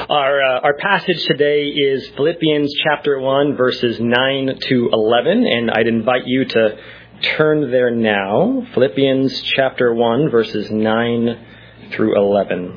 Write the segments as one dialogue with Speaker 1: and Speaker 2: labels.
Speaker 1: Our passage today is Philippians chapter 1, verses 9 to 11, and I'd invite you to turn there now. Philippians chapter 1, verses 9 through 11.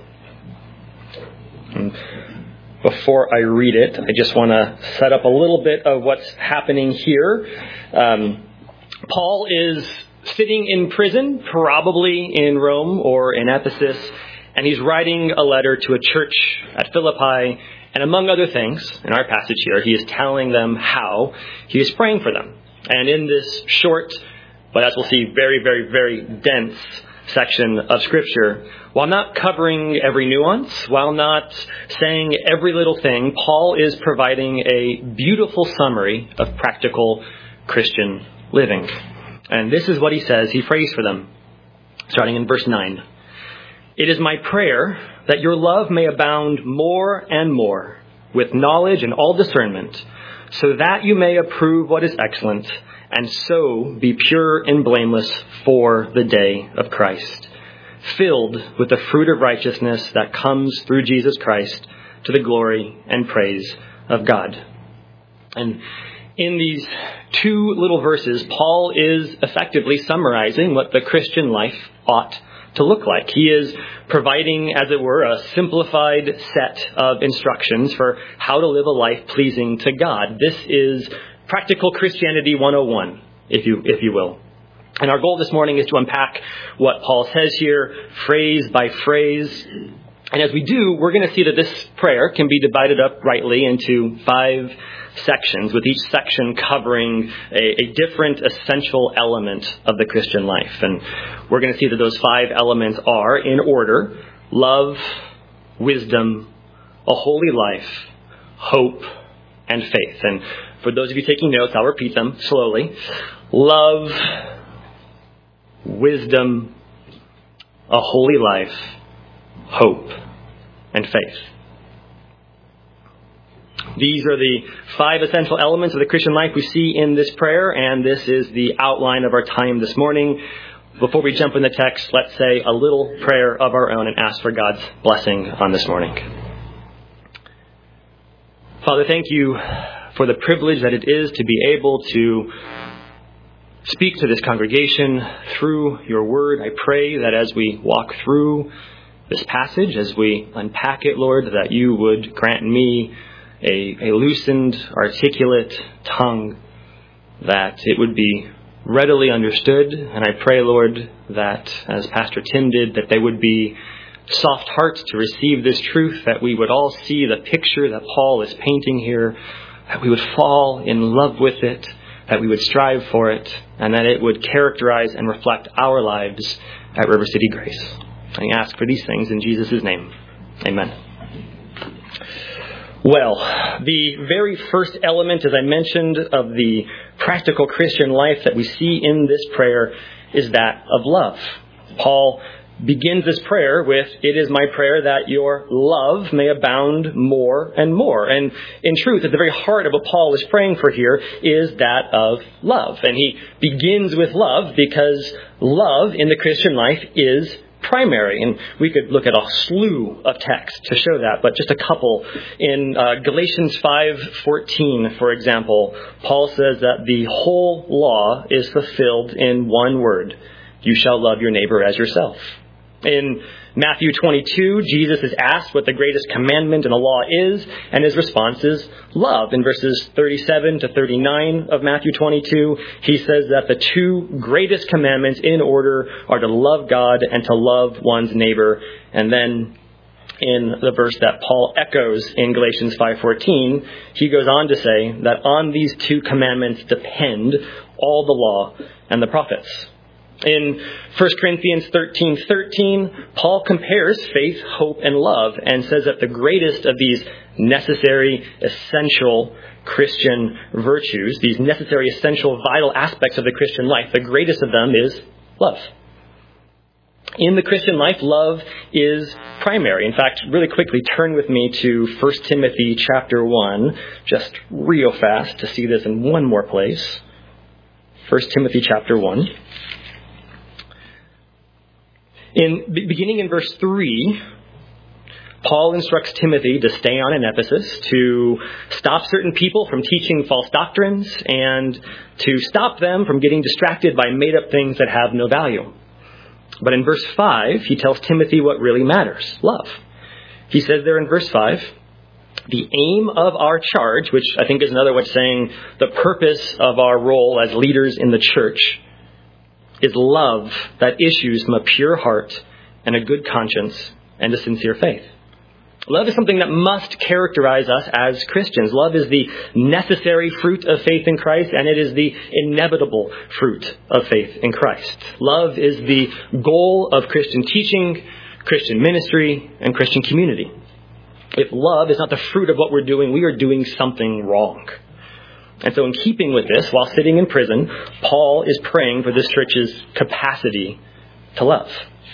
Speaker 1: Before I read it, I just want to set up a little bit of what's happening here. Paul is sitting in prison, probably in Rome or in Ephesus, and he's writing a letter to a church at Philippi. And among other things, in our passage here, he is telling them how he is praying for them. And in this short, but as we'll see, very, very, very dense section of Scripture, while not covering every nuance, while not saying every little thing, Paul is providing a beautiful summary of practical Christian living. And this is what he says. He prays for them, starting in verse 9. It is my prayer that your love may abound more and more with knowledge and all discernment, so that you may approve what is excellent, and so be pure and blameless for the day of Christ, filled with the fruit of righteousness that comes through Jesus Christ to the glory and praise of God. And in these two little verses, Paul is effectively summarizing what the Christian life ought to look like. He is providing, as it were, a simplified set of instructions for how to live a life pleasing to God. This is practical Christianity 101, if you will. And our goal this morning is to unpack what Paul says here, phrase by phrase. And as we do, we're going to see that this prayer can be divided up rightly into 5 sections, with each section covering a different essential element of the Christian life. And we're going to see that those 5 elements are, in order, love, wisdom, a holy life, hope, and faith. And for those of you taking notes, I'll repeat them slowly. Love, wisdom, a holy life, hope, and faith. These are the 5 essential elements of the Christian life we see in this prayer, and this is the outline of our time this morning. Before we jump in the text, let's say a little prayer of our own and ask for God's blessing on this morning. Father, thank you for the privilege that it is to be able to speak to this congregation through your word. I pray that as we walk through this passage, as we unpack it, Lord, that you would grant me a loosened, articulate tongue, that it would be readily understood. And I pray, Lord, that as Pastor Tim did, that they would be soft hearts to receive this truth, that we would all see the picture that Paul is painting here, that we would fall in love with it, that we would strive for it, and that it would characterize and reflect our lives at River City Grace. I ask for these things in Jesus' name. Amen. Well, the very first element, as I mentioned, of the practical Christian life that we see in this prayer is that of love. Paul begins this prayer with, it is my prayer that your love may abound more and more. And in truth, at the very heart of what Paul is praying for here is that of love. And he begins with love because love in the Christian life is primary. And we could look at a slew of texts to show that, but just a couple. In Galatians 5:14, for example, Paul says that the whole law is fulfilled in one word: you shall love your neighbor as yourself. In Matthew 22, Jesus is asked what the greatest commandment in the law is, and his response is love. In verses 37 to 39 of Matthew 22, he says that the 2 greatest commandments in order are to love God and to love one's neighbor. And then in the verse that Paul echoes in Galatians 5:14, he goes on to say that on these 2 commandments depend all the law and the prophets. In 1 Corinthians 13:13, Paul compares faith, hope, and love and says that the greatest of these necessary, essential Christian virtues, these necessary, essential, vital aspects of the Christian life, the greatest of them is love. In the Christian life, love is primary. In fact, really quickly, turn with me to 1 Timothy chapter 1, just real fast to see this in one more place. 1 Timothy chapter 1. Beginning in verse 3, Paul instructs Timothy to stay on in Ephesus, to stop certain people from teaching false doctrines, and to stop them from getting distracted by made-up things that have no value. But in verse 5, he tells Timothy what really matters, love. He says there in verse 5, the aim of our charge, which I think is another way of saying the purpose of our role as leaders in the church, is love that issues from a pure heart and a good conscience and a sincere faith. Love is something that must characterize us as Christians. Love is the necessary fruit of faith in Christ, and it is the inevitable fruit of faith in Christ. Love is the goal of Christian teaching, Christian ministry, and Christian community. If love is not the fruit of what we're doing, we are doing something wrong. And so in keeping with this, while sitting in prison, Paul is praying for this church's capacity to love.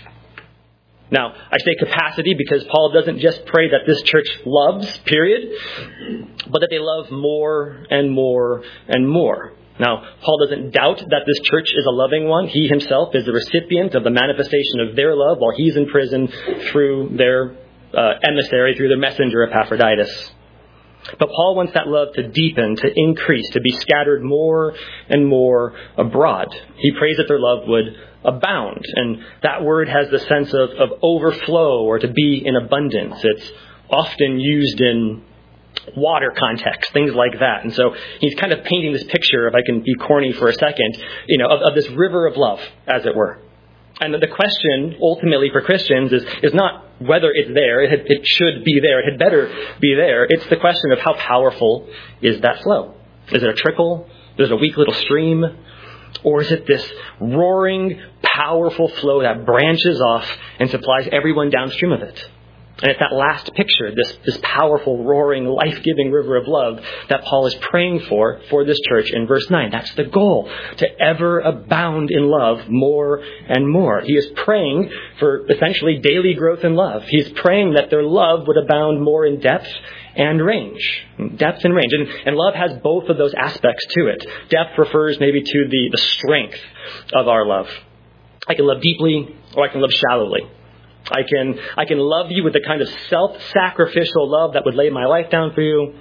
Speaker 1: Now, I say capacity because Paul doesn't just pray that this church loves, period, but that they love more and more and more. Now, Paul doesn't doubt that this church is a loving one. He himself is the recipient of the manifestation of their love while he's in prison through their emissary, through their messenger, Epaphroditus. But Paul wants that love to deepen, to increase, to be scattered more and more abroad. He prays that their love would abound. And that word has the sense of overflow or to be in abundance. It's often used in water context, things like that. And so he's kind of painting this picture, if I can be corny for a second, of this river of love, as it were. And the question ultimately for Christians is not whether it's there. It should be there. It had better be there. It's the question of how powerful is that flow? Is it a trickle? Is it a weak little stream? Or is it this roaring, powerful flow that branches off and supplies everyone downstream of it? And it's that last picture, this powerful, roaring, life-giving river of love that Paul is praying for this church in verse 9. That's the goal, to ever abound in love more and more. He is praying for essentially daily growth in love. He's praying that their love would abound more in depth and range. Depth and range. And love has both of those aspects to it. Depth refers maybe to the strength of our love. I can love deeply or I can love shallowly. I can love you with the kind of self-sacrificial love that would lay my life down for you,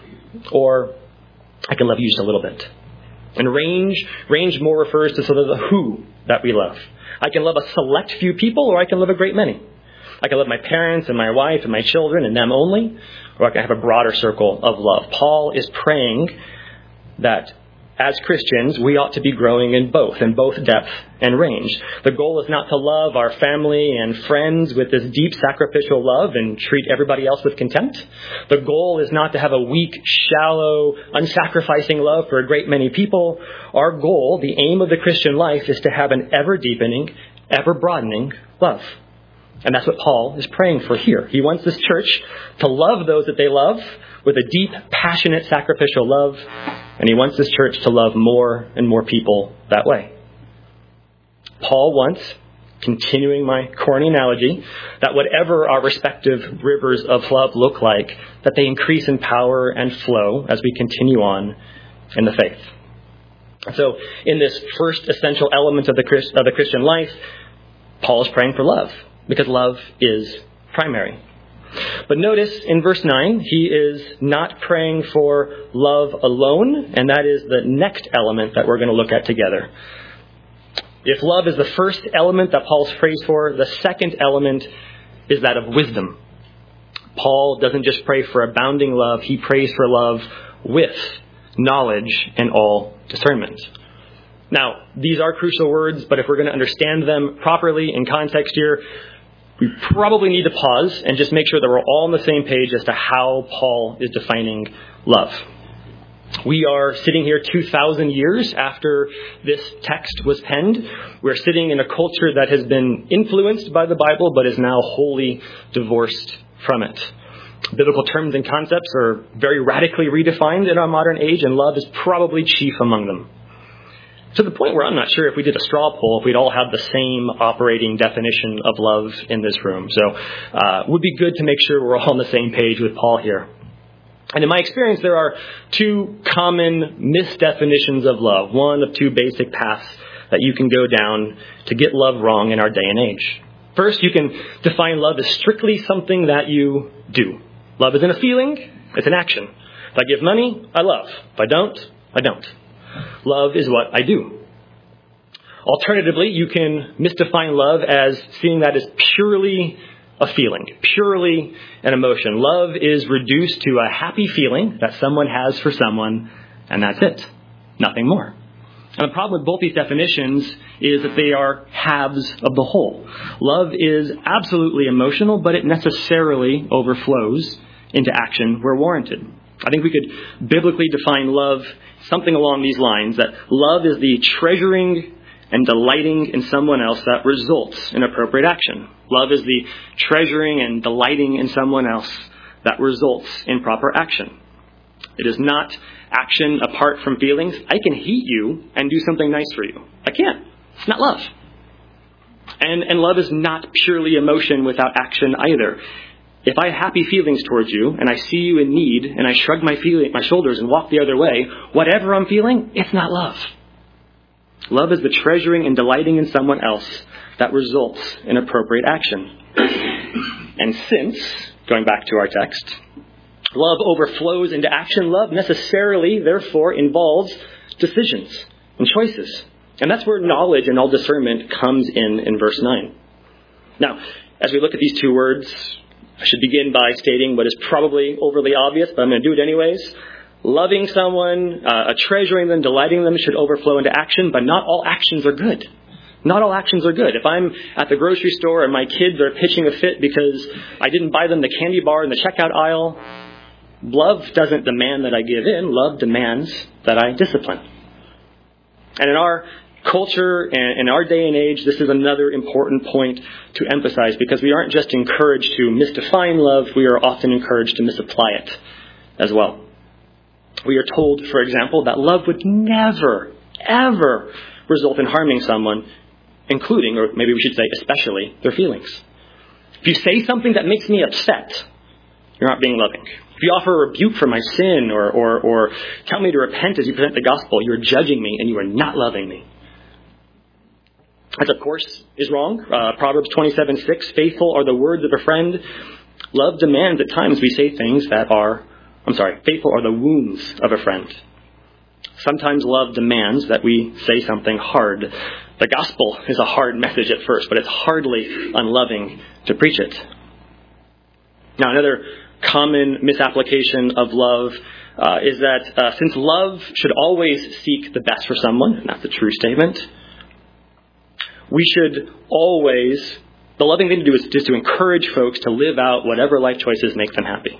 Speaker 1: or I can love you just a little bit. And range more refers to sort of the who that we love. I can love a select few people, or I can love a great many. I can love my parents and my wife and my children and them only, or I can have a broader circle of love. Paul is praying that as Christians, we ought to be growing in both depth and range. The goal is not to love our family and friends with this deep sacrificial love and treat everybody else with contempt. The goal is not to have a weak, shallow, unsacrificing love for a great many people. Our goal, the aim of the Christian life, is to have an ever-deepening, ever-broadening love. And that's what Paul is praying for here. He wants this church to love those that they love with a deep, passionate, sacrificial love. And he wants this church to love more and more people that way. Paul wants, continuing my corny analogy, that whatever our respective rivers of love look like, that they increase in power and flow as we continue on in the faith. So in this first essential element of the Christian life, Paul is praying for love, because love is primary. But notice in verse 9, he is not praying for love alone, and that is the next element that we're going to look at together. If love is the first element that Paul's prays for, the second element is that of wisdom. Paul doesn't just pray for abounding love, he prays for love with knowledge and all discernment. Now, these are crucial words, but if we're going to understand them properly in context here, we probably need to pause and just make sure that we're all on the same page as to how Paul is defining love. We are sitting here 2,000 years after this text was penned. We're sitting in a culture that has been influenced by the Bible, but is now wholly divorced from it. Biblical terms and concepts are very radically redefined in our modern age, and love is probably chief among them. To the point where I'm not sure if we did a straw poll, if we'd all have the same operating definition of love in this room. So it would be good to make sure we're all on the same page with Paul here. And in my experience, there are two common misdefinitions of love. One of two basic paths that you can go down to get love wrong in our day and age. First, you can define love as strictly something that you do. Love isn't a feeling, it's an action. If I give money, I love. If I don't, I don't. Love is what I do. Alternatively, you can misdefine love as seeing that as purely a feeling, purely an emotion. Love is reduced to a happy feeling that someone has for someone, and that's it. Nothing more. And the problem with both these definitions is that they are halves of the whole. Love is absolutely emotional, but it necessarily overflows into action where warranted. I think we could biblically define love something along these lines, that love is the treasuring and delighting in someone else that results in appropriate action. Love is the treasuring and delighting in someone else that results in proper action. It is not action apart from feelings. I can hate you and do something nice for you. I can't. It's not love. And love is not purely emotion without action either. If I have happy feelings towards you and I see you in need and I shrug my shoulders and walk the other way, whatever I'm feeling, it's not love. Love is the treasuring and delighting in someone else that results in appropriate action. And since, going back to our text, love overflows into action, love necessarily, therefore, involves decisions and choices. And that's where knowledge and all discernment comes in verse 9. Now, as we look at these two words, I should begin by stating what is probably overly obvious, but I'm going to do it anyways. Loving someone, treasuring them, delighting them should overflow into action, but not all actions are good. Not all actions are good. If I'm at the grocery store and my kids are pitching a fit because I didn't buy them the candy bar in the checkout aisle, love doesn't demand that I give in. Love demands that I discipline. And in our culture and in our day and age, this is another important point to emphasize, because we aren't just encouraged to misdefine love, we are often encouraged to misapply it as well. We are told, for example, that love would never, ever result in harming someone, including, or maybe we should say especially, their feelings. If you say something that makes me upset, you're not being loving. If you offer a rebuke for my sin or tell me to repent as you present the gospel, you're judging me and you are not loving me. This, of course, is wrong. Proverbs 27:6, faithful are the words of a friend. Love demands at times we say things that are, faithful are the wounds of a friend. Sometimes love demands that we say something hard. The gospel is a hard message at first, but it's hardly unloving to preach it. Now, another common misapplication of love is that since love should always seek the best for someone, and that's a true statement, we should always, the loving thing to do is just to encourage folks to live out whatever life choices make them happy.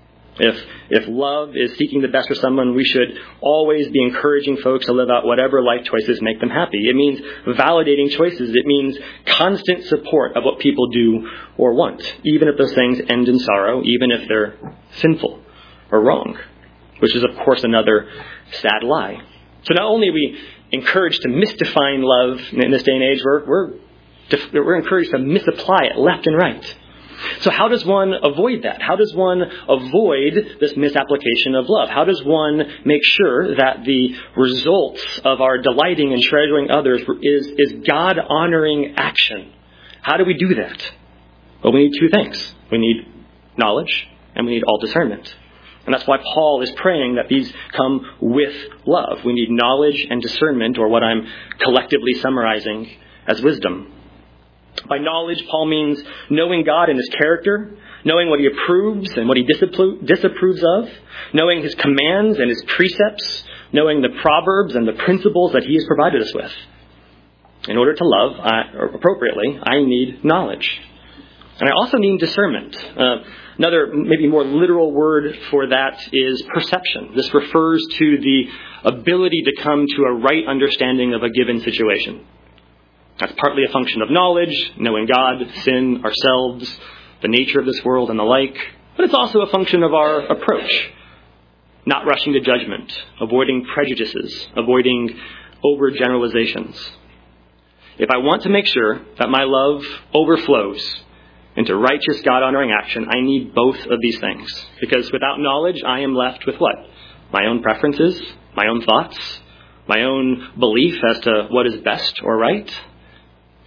Speaker 1: If love is seeking the best for someone, we should always be encouraging folks to live out whatever life choices make them happy. It means validating choices. It means constant support of what people do or want, even if those things end in sorrow, even if they're sinful or wrong, which is, of course, another sad lie. So not only are we encouraged to misdefine love in this day and age, we're encouraged to misapply it left and right. So how does one avoid that? How does one avoid this misapplication of love? How does one make sure that the results of our delighting and treasuring others is God-honoring action? How do we do that? Well, we need two things. We need knowledge and we need all discernment. And that's why Paul is praying that these come with love. We need knowledge and discernment, or what I'm collectively summarizing as wisdom. By knowledge, Paul means knowing God and His character, knowing what He approves and what He disapproves of, knowing His commands and His precepts, knowing the proverbs and the principles that He has provided us with. In order to love appropriately, I need knowledge. And I also need discernment. Another, maybe more literal word for that is perception. This refers to the ability to come to a right understanding of a given situation. That's partly a function of knowledge, knowing God, sin, ourselves, the nature of this world, and the like. But it's also a function of our approach. Not rushing to judgment, avoiding prejudices, avoiding overgeneralizations. If I want to make sure that my love overflows into righteous, God-honoring action, I need both of these things. Because without knowledge, I am left with what? My own preferences, my own thoughts, my own belief as to what is best or right.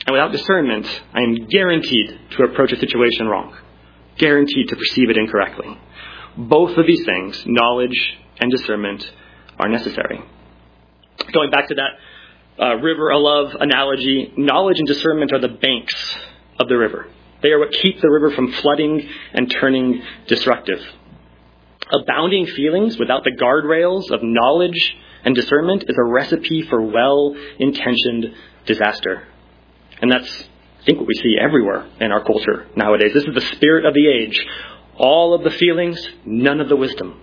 Speaker 1: And without discernment, I am guaranteed to approach a situation wrong. Guaranteed to perceive it incorrectly. Both of these things, knowledge and discernment, are necessary. Going back to that river of love analogy, knowledge and discernment are the banks of the river. They are what keep the river from flooding and turning destructive. Abounding feelings without the guardrails of knowledge and discernment is a recipe for well-intentioned disaster. And that's, I think, what we see everywhere in our culture nowadays. This is the spirit of the age. All of the feelings, none of the wisdom.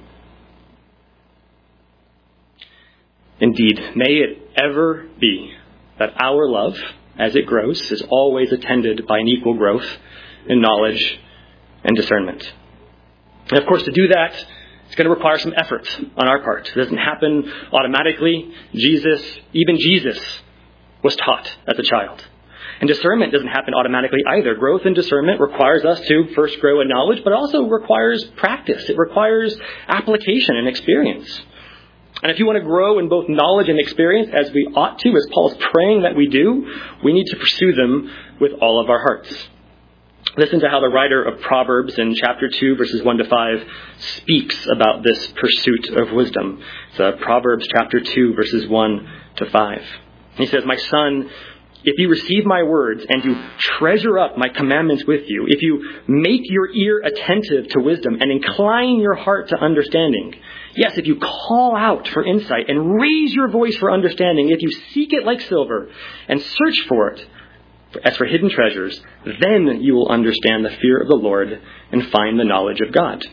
Speaker 1: Indeed, may it ever be that our love, as it grows, is always attended by an equal growth in knowledge and discernment. And of course, to do that, it's going to require some effort on our part. It doesn't happen automatically. Even Jesus was taught as a child. And discernment doesn't happen automatically either. Growth in discernment requires us to first grow in knowledge, but also requires practice. It requires application and experience. And if you want to grow in both knowledge and experience, as we ought to, as Paul's praying that we do, we need to pursue them with all of our hearts. Listen to how the writer of Proverbs in chapter 2, verses 1 to 5, speaks about this pursuit of wisdom. It's Proverbs chapter 2, verses 1 to 5. He says, "My son, if you receive my words and you treasure up my commandments with you, if you make your ear attentive to wisdom and incline your heart to understanding, yes, if you call out for insight and raise your voice for understanding, if you seek it like silver and search for it as for hidden treasures, then you will understand the fear of the Lord and find the knowledge of God."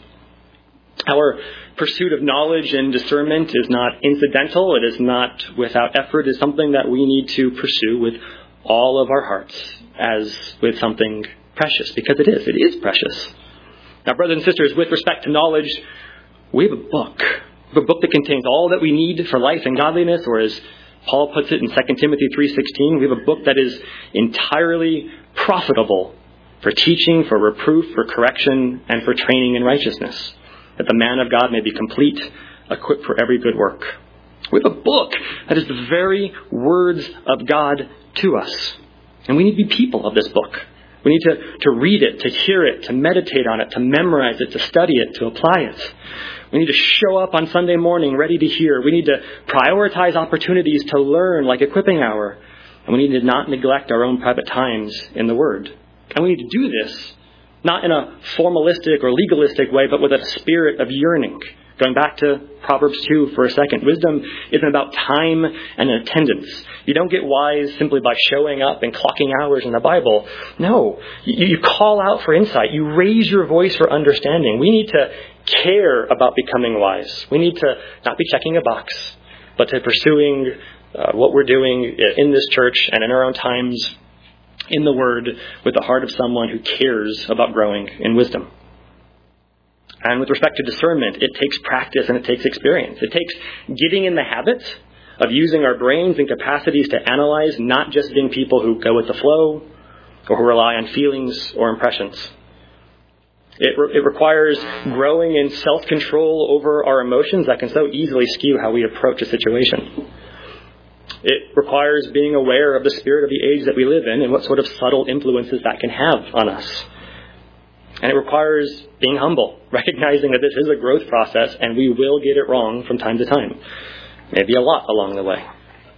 Speaker 1: Our pursuit of knowledge and discernment is not incidental. It is not without effort. It is something that we need to pursue with all of our hearts as with something precious, because it is precious. Now, brothers and sisters, with respect to knowledge, we have a book. We have a book that contains all that we need for life and godliness, or as Paul puts it in 2 Timothy 3:16, we have a book that is entirely profitable for teaching, for reproof, for correction, and for training in righteousness, that the man of God may be complete, equipped for every good work. We have a book that is the very words of God to us. And we need to be people of this book. We need to read it, to hear it, to meditate on it, to memorize it, to study it, to apply it. We need to show up on Sunday morning ready to hear. We need to prioritize opportunities to learn, like equipping hour. And we need to not neglect our own private times in the Word. And we need to do this not in a formalistic or legalistic way, but with a spirit of yearning. Going back to Proverbs 2 for a second, wisdom isn't about time and attendance. You don't get wise simply by showing up and clocking hours in the Bible. No, you call out for insight. You raise your voice for understanding. We need to care about becoming wise. We need to not be checking a box, but to pursuing what we're doing in this church and in our own times in the Word with the heart of someone who cares about growing in wisdom. And with respect to discernment, it takes practice and it takes experience. It takes getting in the habit of using our brains and capacities to analyze, not just being people who go with the flow or who rely on feelings or impressions. It requires growing in self-control over our emotions that can so easily skew how we approach a situation. It requires being aware of the spirit of the age that we live in and what sort of subtle influences that can have on us. And it requires being humble, recognizing that this is a growth process and we will get it wrong from time to time. Maybe a lot along the way.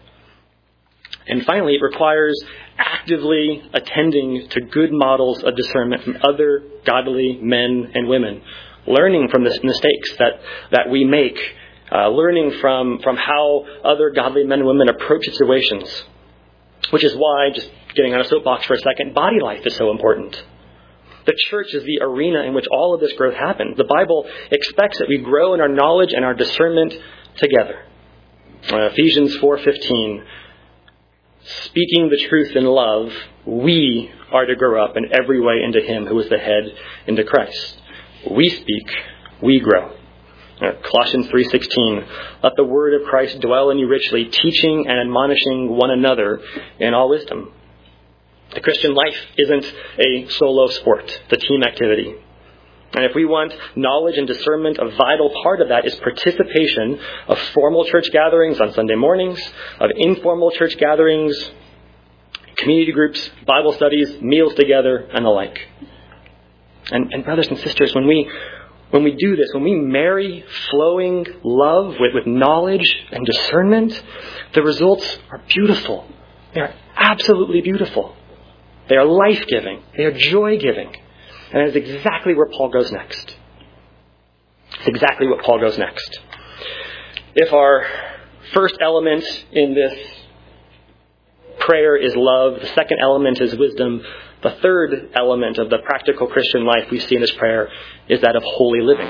Speaker 1: And finally, it requires actively attending to good models of discernment from other godly men and women, learning from the mistakes that we make, learning from how other godly men and women approach situations. Which is why, just getting on a soapbox for a second, body life is so important. The church is the arena in which all of this growth happens. The Bible expects that we grow in our knowledge and our discernment together. Ephesians 4:15, speaking the truth in love, we are to grow up in every way into Him who is the head, into Christ. We speak, we grow. Colossians 3:16, let the word of Christ dwell in you richly, teaching and admonishing one another in all wisdom. The Christian life isn't a solo sport. It's a team activity. And if we want knowledge and discernment, a vital part of that is participation of formal church gatherings on Sunday mornings, of informal church gatherings, community groups, Bible studies, meals together, and the like. And brothers and sisters, when we do this, when we marry flowing love with knowledge and discernment, the results are beautiful. They are absolutely beautiful. They are life-giving. They are joy-giving. And that is exactly where Paul goes next. It's exactly what Paul goes next. If our first element in this prayer is love, the second element is wisdom, the third element of the practical Christian life we see in this prayer is that of holy living.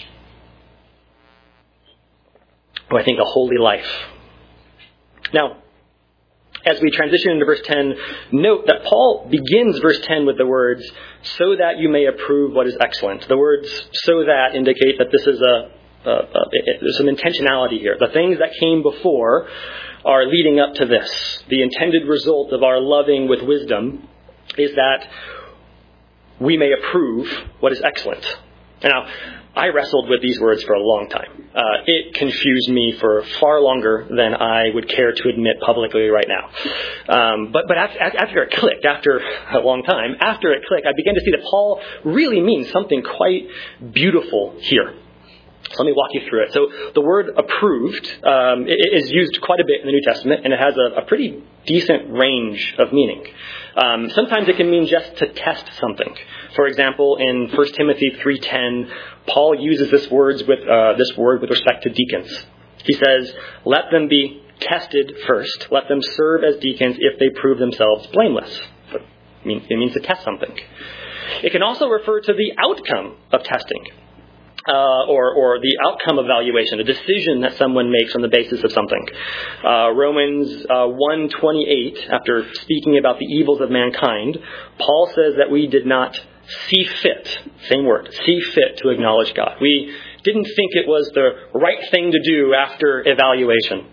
Speaker 1: Or I think a holy life. Now, as we transition into verse 10, note that Paul begins verse 10 with the words, so that you may approve what is excellent. The words so that indicate that this is there's some intentionality here. The things that came before are leading up to this. The intended result of our loving with wisdom is that we may approve what is excellent. Now, I wrestled with these words for a long time. It confused me for far longer than I would care to admit publicly right now. But after it clicked, after a long time, after it clicked, I began to see that Paul really means something quite beautiful here. So let me walk you through it. So the word approved is used quite a bit in the New Testament, and it has a pretty decent range of meaning. Sometimes it can mean just to test something. For example, in 1 Timothy 3:10, Paul uses this word with respect to deacons. He says, let them be tested first. Let them serve as deacons if they prove themselves blameless. It means to test something. It can also refer to the outcome of testing. Or the outcome evaluation, a decision that someone makes on the basis of something. Romans 1:28, after speaking about the evils of mankind, Paul says that we did not see fit, same word, see fit to acknowledge God. We didn't think it was the right thing to do after evaluation.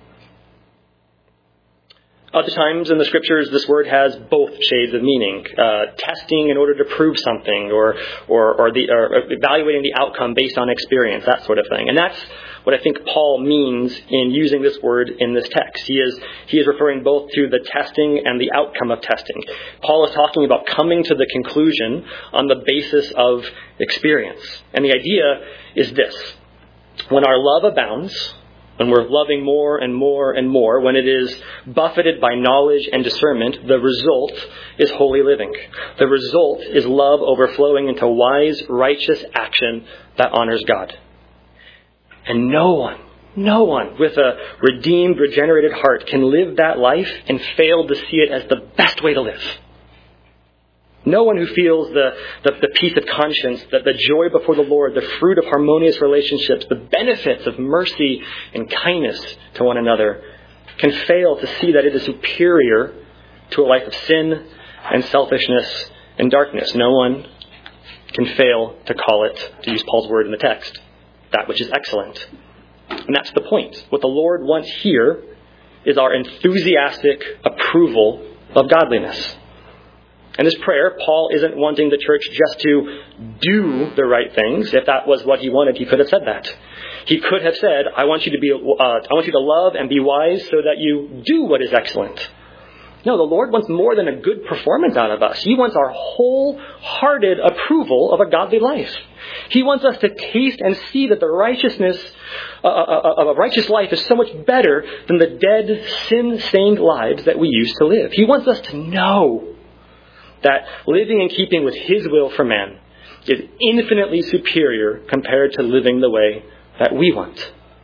Speaker 1: Other times in the scriptures, this word has both shades of meaning. Testing in order to prove something, or evaluating the outcome based on experience, that sort of thing. And that's what I think Paul means in using this word in this text. He is referring both to the testing and the outcome of testing. Paul is talking about coming to the conclusion on the basis of experience. And the idea is this. When our love abounds, when we're loving more and more and more, when it is buffeted by knowledge and discernment, the result is holy living. The result is love overflowing into wise, righteous action that honors God. And no one with a redeemed, regenerated heart can live that life and fail to see it as the best way to live. No one who feels the peace of conscience, the joy before the Lord, the fruit of harmonious relationships, the benefits of mercy and kindness to one another, can fail to see that it is superior to a life of sin and selfishness and darkness. No one can fail to call it, to use Paul's word in the text, that which is excellent. And that's the point. What the Lord wants here is our enthusiastic approval of godliness. In this prayer, Paul isn't wanting the church just to do the right things. If that was what he wanted, he could have said that. He could have said, I want you to love and be wise so that you do what is excellent. No, the Lord wants more than a good performance out of us. He wants our wholehearted approval of a godly life. He wants us to taste and see that the righteousness of a righteous life is so much better than the dead, sin-stained lives that we used to live. He wants us to know that living in keeping with His will for man is infinitely superior compared to living the way that we want.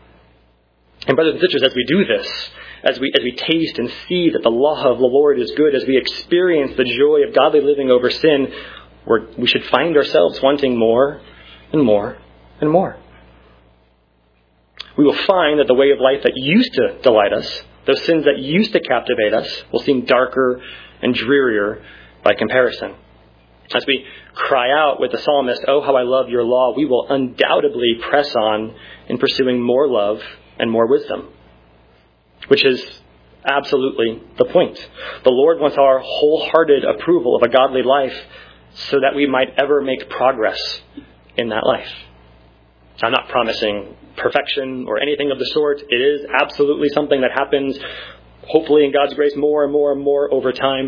Speaker 1: And brothers and sisters, as we do this, as we taste and see that the law of the Lord is good, as we experience the joy of godly living over sin, we should find ourselves wanting more and more and more. We will find that the way of life that used to delight us, those sins that used to captivate us, will seem darker and drearier by comparison. As we cry out with the psalmist, "Oh, how I love your law," we will undoubtedly press on in pursuing more love and more wisdom, which is absolutely the point. The Lord wants our wholehearted approval of a godly life so that we might ever make progress in that life. I'm not promising perfection or anything of the sort. It is absolutely something that happens, hopefully in God's grace, more and more and more over time.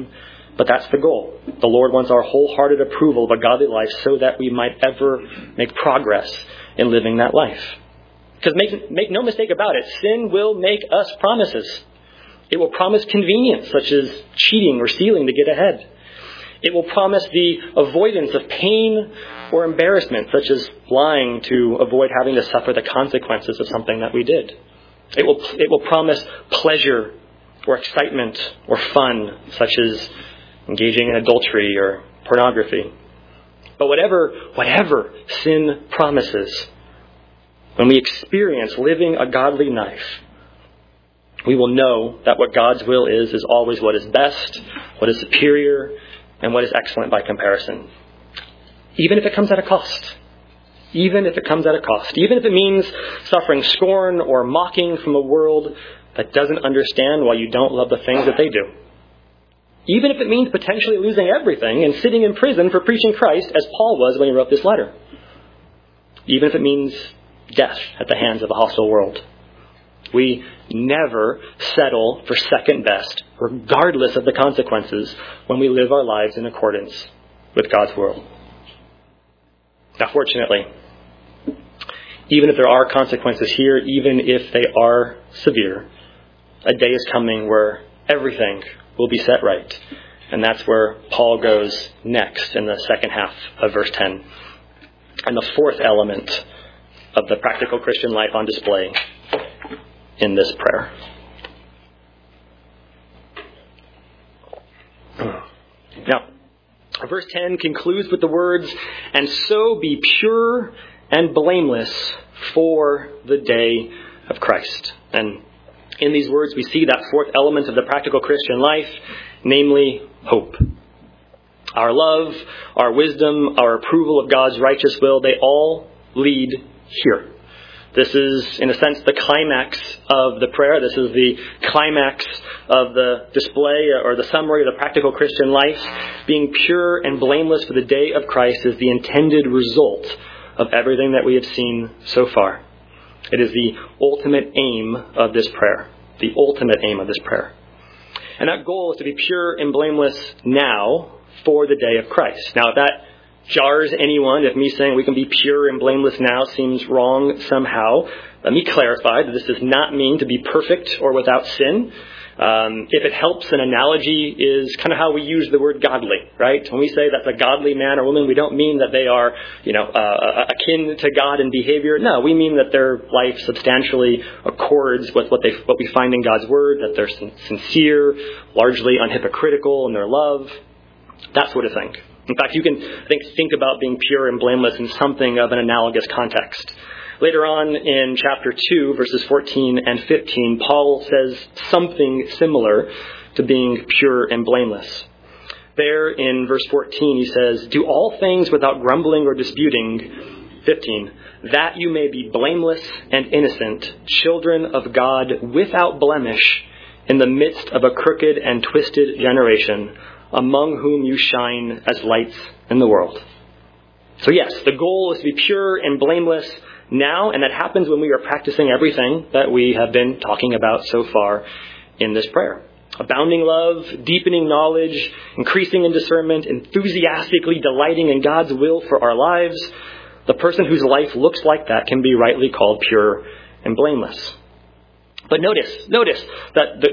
Speaker 1: But that's the goal. The Lord wants our wholehearted approval of a godly life so that we might ever make progress in living that life. Because make no mistake about it, sin will make us promises. It will promise convenience, such as cheating or stealing to get ahead. It will promise the avoidance of pain or embarrassment, such as lying to avoid having to suffer the consequences of something that we did. It will promise pleasure or excitement or fun, such as engaging in adultery or pornography. But whatever sin promises, when we experience living a godly life, we will know that what God's will is always what is best, what is superior, and what is excellent by comparison. Even if it comes at a cost. Even if it comes at a cost. Even if it means suffering scorn or mocking from a world that doesn't understand why you don't love the things that they do. Even if it means potentially losing everything and sitting in prison for preaching Christ, as Paul was when he wrote this letter. Even if it means death at the hands of a hostile world. We never settle for second best, regardless of the consequences, when we live our lives in accordance with God's will. Now, fortunately, even if there are consequences here, even if they are severe, a day is coming where everything will be set right. And that's where Paul goes next in the second half of verse 10. And the fourth element of the practical Christian life on display in this prayer. Now, verse 10 concludes with the words, "And so be pure and blameless for the day of Christ." And in these words, we see that fourth element of the practical Christian life, namely hope. Our love, our wisdom, our approval of God's righteous will, they all lead here. This is, in a sense, the climax of the prayer. This is the climax of the display or the summary of the practical Christian life. Being pure and blameless for the day of Christ is the intended result of everything that we have seen so far. It is the ultimate aim of this prayer. The ultimate aim of this prayer. And that goal is to be pure and blameless now for the day of Christ. Now, if that jars anyone, if me saying we can be pure and blameless now seems wrong somehow, let me clarify that this does not mean to be perfect or without sin. If it helps, an analogy is kind of how we use the word godly, right? When we say that's a godly man or woman, we don't mean that they are, akin to God in behavior. No, we mean that their life substantially accords with what we find in God's word, that they're sincere, largely unhypocritical in their love, that sort of thing. In fact, you can think about being pure and blameless in something of an analogous context. Later on in chapter 2, verses 14 and 15, Paul says something similar to being pure and blameless. There in verse 14, he says, "Do all things without grumbling or disputing," 15, "that you may be blameless and innocent, children of God without blemish, in the midst of a crooked and twisted generation, among whom you shine as lights in the world." So yes, the goal is to be pure and blameless now, and that happens when we are practicing everything that we have been talking about so far in this prayer. Abounding love, deepening knowledge, increasing in discernment, enthusiastically delighting in God's will for our lives. The person whose life looks like that can be rightly called pure and blameless. But notice that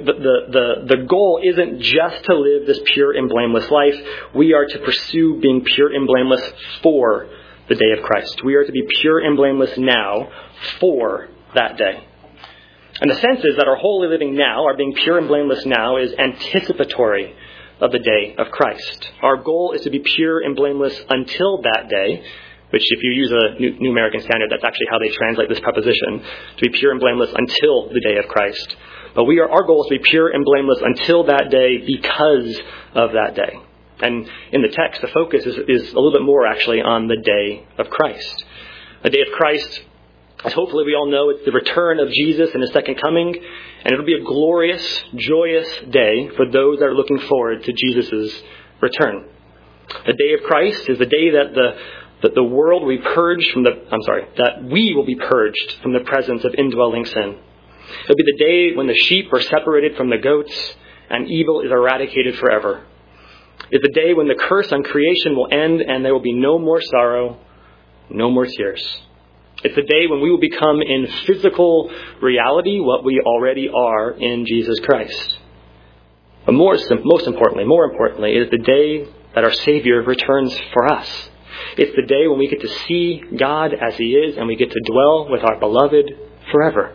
Speaker 1: the goal isn't just to live this pure and blameless life. We are to pursue being pure and blameless for the day of Christ. We are to be pure and blameless now for that day. And the sense is that our holy living now, our being pure and blameless now, is anticipatory of the day of Christ. Our goal is to be pure and blameless until that day, which if you use a New American Standard, that's actually how they translate this preposition, to be pure and blameless until the day of Christ. But our goal is to be pure and blameless until that day because of that day. And in the text, the focus is a little bit more actually on the day of Christ. The day of Christ, as hopefully we all know, it's the return of Jesus and his second coming. And it'll be a glorious, joyous day for those that are looking forward to Jesus' return. The day of Christ is the day that the world will be purged that we will be purged from the presence of indwelling sin. It'll be the day when the sheep are separated from the goats and evil is eradicated forever. It's the day when the curse on creation will end and there will be no more sorrow, no more tears. It's the day when we will become in physical reality what we already are in Jesus Christ. But more importantly, is the day that our Savior returns for us. It's the day when we get to see God as He is and we get to dwell with our beloved forever.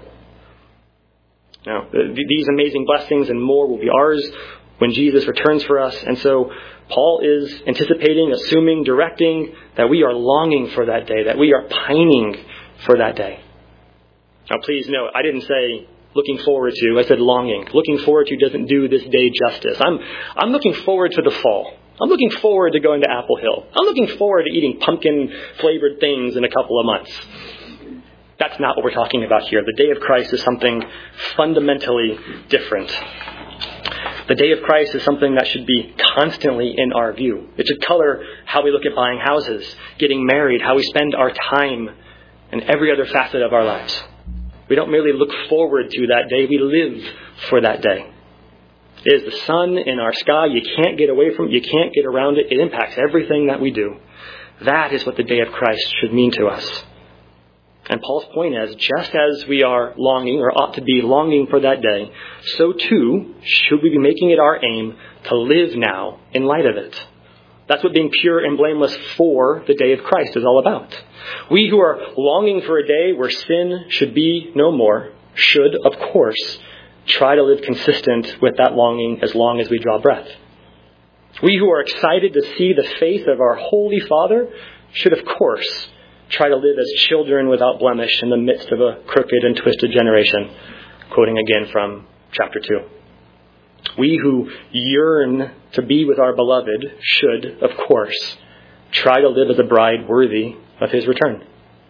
Speaker 1: Now, these amazing blessings and more will be ours when Jesus returns for us. And so Paul is anticipating, assuming, directing that we are longing for that day, that we are pining for that day. Now, please note, I didn't say looking forward to, I said longing. Looking forward to doesn't do this day justice. I'm looking forward to the fall. I'm looking forward to going to Apple Hill. I'm looking forward to eating pumpkin-flavored things in a couple of months. That's not what we're talking about here. The day of Christ is something fundamentally different. The day of Christ is something that should be constantly in our view. It should color how we look at buying houses, getting married, how we spend our time, and every other facet of our lives. We don't merely look forward to that day, we live for that day. It is the sun in our sky. You can't get away from it. You can't get around it. It impacts everything that we do. That is what the day of Christ should mean to us. And Paul's point is, just as we are longing, or ought to be longing for that day, so too should we be making it our aim to live now in light of it. That's what being pure and blameless for the day of Christ is all about. We who are longing for a day where sin should be no more, should, of course, try to live consistent with that longing as long as we draw breath. We who are excited to see the face of our Holy Father should, of course, try to live as children without blemish in the midst of a crooked and twisted generation. Quoting again from chapter 2. We who yearn to be with our beloved should, of course, try to live as a bride worthy of His return.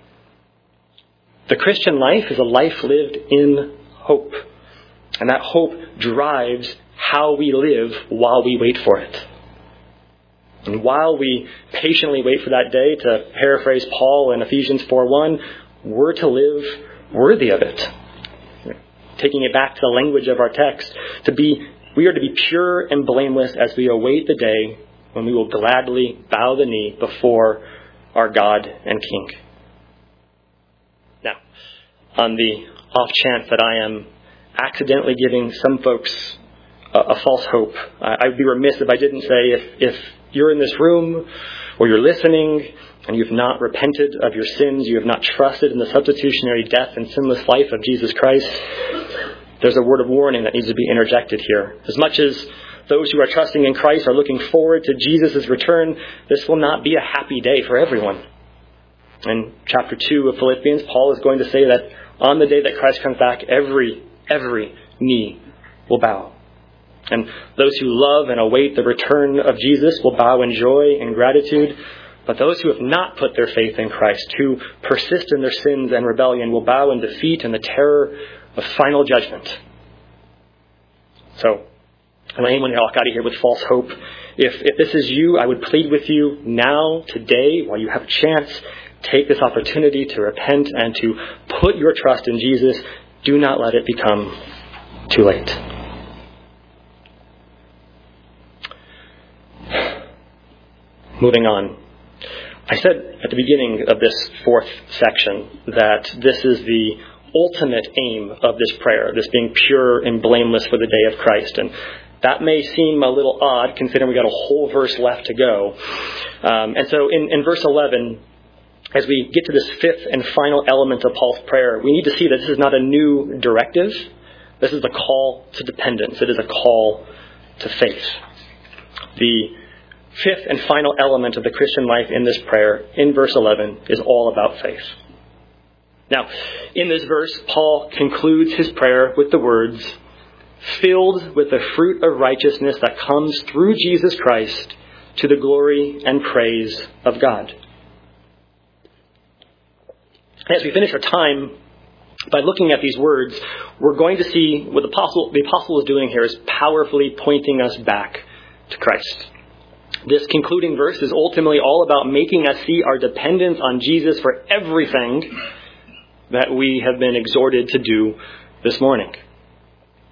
Speaker 1: The Christian life is a life lived in hope. And that hope drives how we live while we wait for it. And while we patiently wait for that day, to paraphrase Paul in Ephesians 4:1, we're to live worthy of it. Taking it back to the language of our text, we are to be pure and blameless as we await the day when we will gladly bow the knee before our God and King. Now, on the off chance that I am accidentally giving some folks a false hope, I'd be remiss if I didn't say if you're in this room or you're listening and you've not repented of your sins, you have not trusted in the substitutionary death and sinless life of Jesus Christ, there's a word of warning that needs to be interjected here. As much as those who are trusting in Christ are looking forward to Jesus' return, this will not be a happy day for everyone. In chapter 2 of Philippians, Paul is going to say that on the day that Christ comes back, every knee will bow. And those who love and await the return of Jesus will bow in joy and gratitude. But those who have not put their faith in Christ, who persist in their sins and rebellion, will bow in defeat and the terror of final judgment. So, I don't want to walk out of here with false hope. If this is you, I would plead with you now, today, while you have a chance, take this opportunity to repent and to put your trust in Jesus. Do not let it become too late. Moving on. I said at the beginning of this fourth section that this is the ultimate aim of this prayer, this being pure and blameless for the day of Christ. And that may seem a little odd considering we got a whole verse left to go. And so in verse 11, as we get to this fifth and final element of Paul's prayer, we need to see that this is not a new directive. This is a call to dependence. It is a call to faith. The fifth and final element of the Christian life in this prayer, in verse 11, is all about faith. Now, in this verse, Paul concludes his prayer with the words, "Filled with the fruit of righteousness that comes through Jesus Christ to the glory and praise of God." As we finish our time, by looking at these words, we're going to see what the apostle is doing here is powerfully pointing us back to Christ. This concluding verse is ultimately all about making us see our dependence on Jesus for everything that we have been exhorted to do this morning.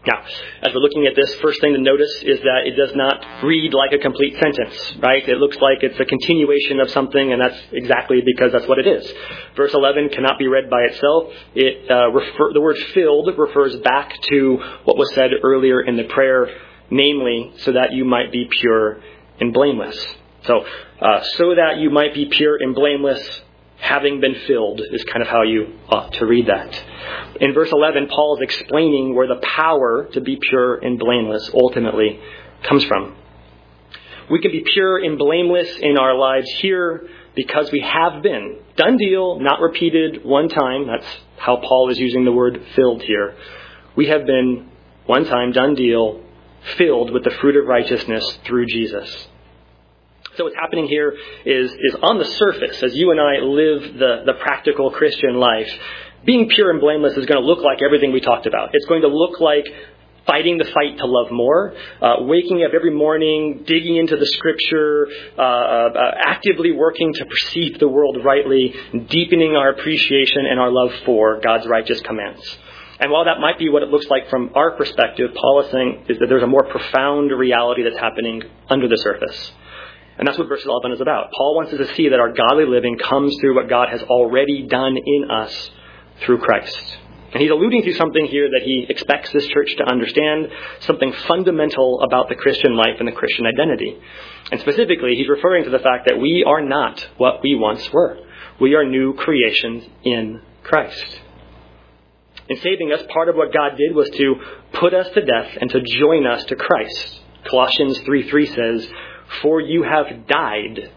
Speaker 1: Now, as we're looking at this, first thing to notice is that it does not read like a complete sentence, right? It looks like it's a continuation of something, and that's exactly because that's what it is. Verse 11 cannot be read by itself. The word filled refers back to what was said earlier in the prayer, namely, so that you might be pure and blameless. So that you might be pure and blameless, having been filled, is kind of how you ought to read that. In verse 11, Paul is explaining where the power to be pure and blameless ultimately comes from. We can be pure and blameless in our lives here because we have been. Done deal, not repeated one time. That's how Paul is using the word filled here. We have been, one time, done deal, filled with the fruit of righteousness through Jesus. So what's happening here is on the surface, as you and I live the practical Christian life, being pure and blameless is going to look like everything we talked about. It's going to look like fighting the fight to love more, waking up every morning, digging into the Scripture, actively working to perceive the world rightly, deepening our appreciation and our love for God's righteous commands. And while that might be what it looks like from our perspective, Paul is saying is that there's a more profound reality that's happening under the surface. And that's what verse 11 is about. Paul wants us to see that our godly living comes through what God has already done in us through Christ. And he's alluding to something here that he expects this church to understand, something fundamental about the Christian life and the Christian identity. And specifically, he's referring to the fact that we are not what we once were. We are new creations in Christ. In saving us, part of what God did was to put us to death and to join us to Christ. Colossians 3:3 says, "For you have died,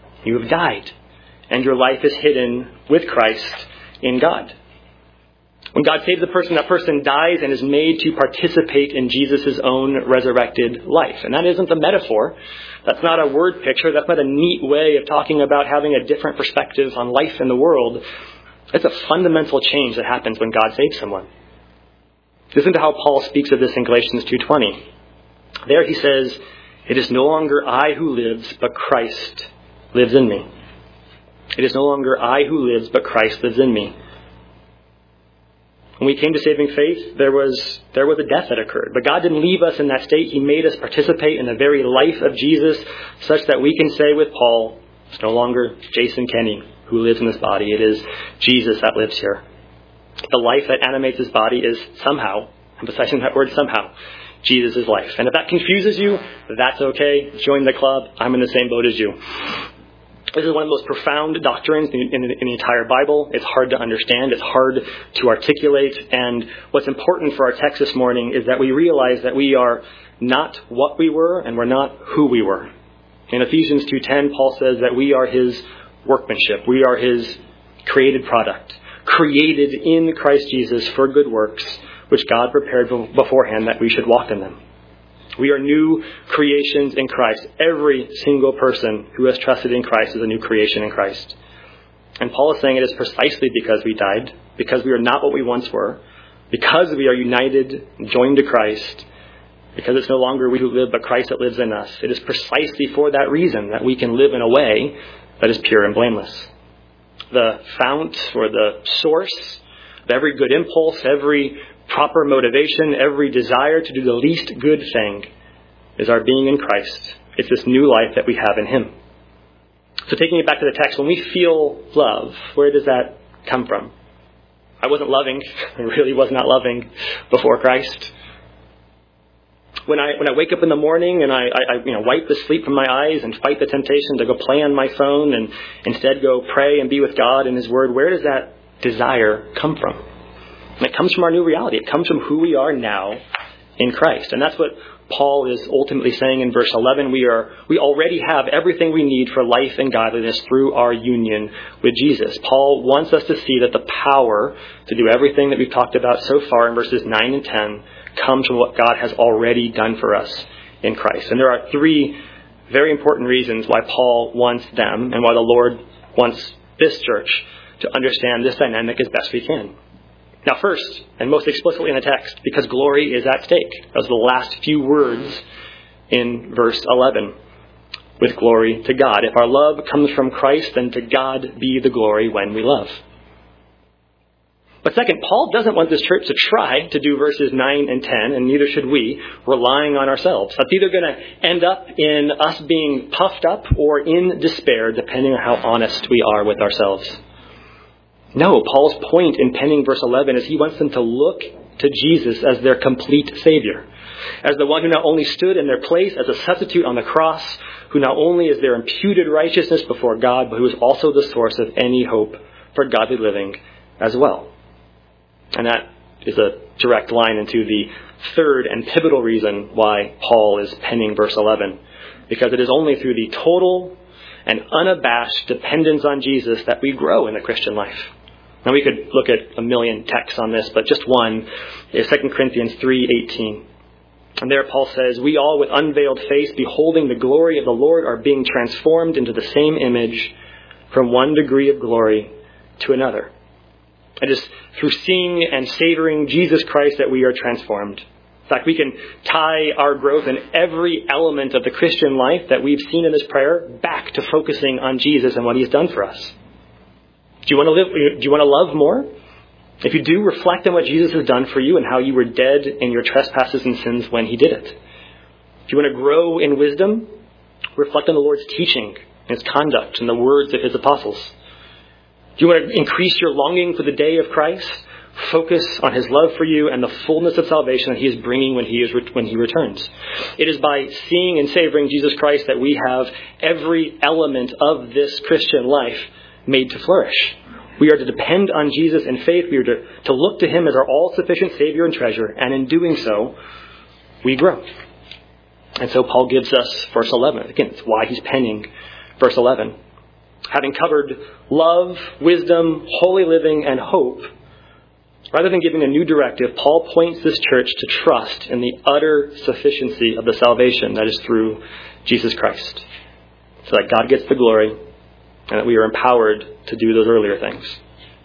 Speaker 1: and your life is hidden with Christ in God." When God saves a person, that person dies and is made to participate in Jesus' own resurrected life. And that isn't a metaphor. That's not a word picture. That's not a neat way of talking about having a different perspective on life in the world. It's a fundamental change that happens when God saves someone. Listen to how Paul speaks of this in Galatians 2:20. There he says, "It is no longer I who lives, but Christ lives in me." It is no longer I who lives, but Christ lives in me. When we came to saving faith, there was a death that occurred. But God didn't leave us in that state. He made us participate in the very life of Jesus, such that we can say with Paul, it's no longer Jason Kenny who lives in this body. It is Jesus that lives here. The life that animates his body is somehow, emphasizing that word somehow, Jesus' life. And if that confuses you, that's okay. Join the club. I'm in the same boat as you. This is one of the most profound doctrines in the entire Bible. It's hard to understand. It's hard to articulate. And what's important for our text this morning is that we realize that we are not what we were and we're not who we were. In Ephesians 2:10, Paul says that we are his workmanship. We are his created product, created in Christ Jesus for good works, which God prepared beforehand that we should walk in them. We are new creations in Christ. Every single person who has trusted in Christ is a new creation in Christ. And Paul is saying it is precisely because we died, because we are not what we once were, because we are united and joined to Christ, because it's no longer we who live, but Christ that lives in us. It is precisely for that reason that we can live in a way that is pure and blameless. The fount or the source of every good impulse, every proper motivation, every desire to do the least good thing is our being in Christ. It's this new life that we have in him. So taking it back to the text, when we feel love, where does that come from? I wasn't loving. I really was not loving before Christ. When I wake up in the morning and I wipe the sleep from my eyes and fight the temptation to go play on my phone and instead go pray and be with God and his word, where does that desire come from? And it comes from our new reality. It comes from who we are now in Christ. And that's what Paul is ultimately saying in verse 11. We already have everything we need for life and godliness through our union with Jesus. Paul wants us to see that the power to do everything that we've talked about so far in verses 9 and 10 comes from what God has already done for us in Christ. And there are three very important reasons why Paul wants them and why the Lord wants this church to understand this dynamic as best we can. Now first, and most explicitly in the text, because glory is at stake. Those are the last few words in verse 11. With glory to God. If our love comes from Christ, then to God be the glory when we love. But second, Paul doesn't want this church to try to do verses 9 and 10, and neither should we, relying on ourselves. That's either going to end up in us being puffed up or in despair, depending on how honest we are with ourselves. No, Paul's point in penning verse 11 is he wants them to look to Jesus as their complete Savior, as the one who not only stood in their place as a substitute on the cross, who not only is their imputed righteousness before God, but who is also the source of any hope for godly living as well. And that is a direct line into the third and pivotal reason why Paul is penning verse 11. Because it is only through the total and unabashed dependence on Jesus that we grow in the Christian life. Now we could look at a million texts on this, but just one is 2 Corinthians 3:18. And there Paul says, "We all with unveiled face, beholding the glory of the Lord, are being transformed into the same image from one degree of glory to another." It is through seeing and savoring Jesus Christ that we are transformed. In fact, we can tie our growth in every element of the Christian life that we've seen in this prayer back to focusing on Jesus and what he has done for us. Do you want to love more? If you do, reflect on what Jesus has done for you and how you were dead in your trespasses and sins when he did it. If you want to grow in wisdom, reflect on the Lord's teaching, his conduct, and the words of his apostles. Do you want to increase your longing for the day of Christ? Focus on his love for you and the fullness of salvation that he is bringing when he returns. It is by seeing and savoring Jesus Christ that we have every element of this Christian life made to flourish. We are to depend on Jesus in faith. We are to look to him as our all-sufficient Savior and treasure. And in doing so, we grow. And so Paul gives us verse 11. Again, it's why he's penning verse 11. Having covered love, wisdom, holy living, and hope, rather than giving a new directive, Paul points this church to trust in the utter sufficiency of the salvation that is through Jesus Christ, so that God gets the glory and that we are empowered to do those earlier things.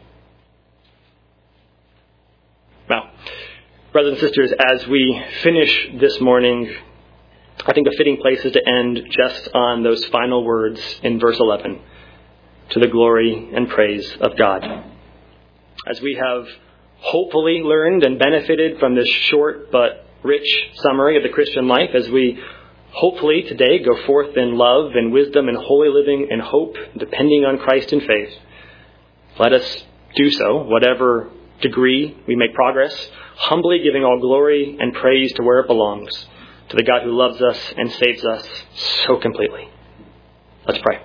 Speaker 1: Now, brothers and sisters, as we finish this morning, I think a fitting place is to end just on those final words in verse 11, to the glory and praise of God. As we have hopefully learned and benefited from this short but rich summary of the Christian life, as we hopefully today go forth in love and wisdom and holy living and hope, depending on Christ in faith, let us do so, whatever degree we make progress, humbly giving all glory and praise to where it belongs, to the God who loves us and saves us so completely. Let's pray.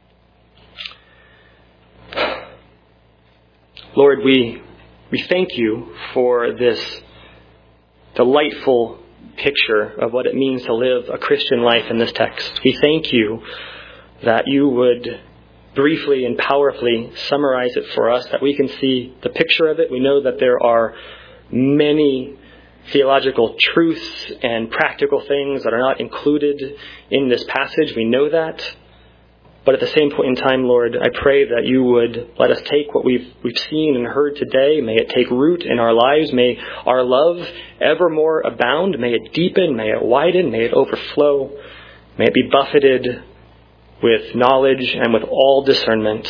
Speaker 1: Lord, we thank you for this delightful picture of what it means to live a Christian life in this text. We thank you that you would briefly and powerfully summarize it for us, that we can see the picture of it. We know that there are many theological truths and practical things that are not included in this passage. We know that. But at the same point in time, Lord, I pray that you would let us take what we've seen and heard today. May it take root in our lives. May our love evermore abound. May it deepen. May it widen. May it overflow. May it be buffeted with knowledge and with all discernment.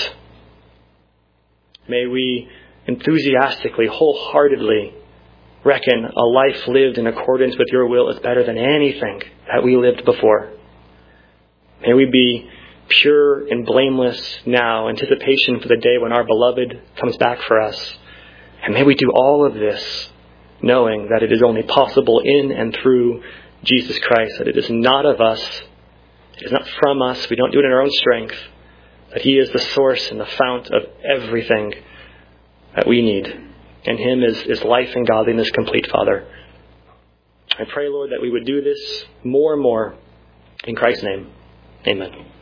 Speaker 1: May we enthusiastically, wholeheartedly reckon a life lived in accordance with your will is better than anything that we lived before. May we be pure and blameless now, anticipation for the day when our beloved comes back for us. And may we do all of this knowing that it is only possible in and through Jesus Christ, that it is not of us, it is not from us, we don't do it in our own strength, that he is the source and the fount of everything that we need. In him is life and godliness complete, Father. I pray, Lord, that we would do this more and more. In Christ's name, amen.